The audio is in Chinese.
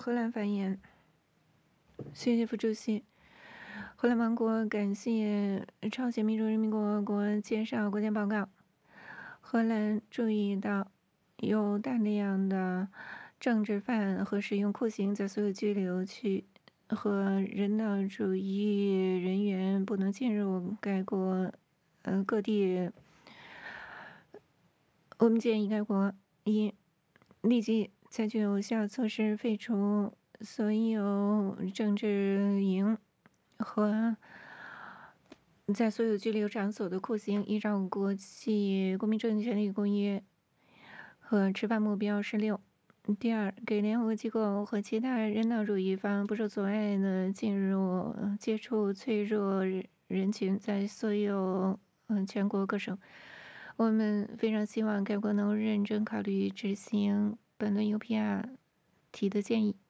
荷兰发言，谢谢副主席。荷兰王国感谢朝鲜民主人民共和国介绍国家报告。荷兰注意到有大量的政治犯和使用酷刑在所有拘留区和人道主义人员不能进入该国各地。我们建议该国一立即采取有效措施，废除所有政治营和在所有拘留场所的酷刑，依照国际公民政治权利公约和执法目标16。第二，给联合国机构和其他人道主义方不受阻碍的进入接触脆弱人群，在所有全国各省。我们非常希望该国能认真考虑执行本轮 UPR 提的建议。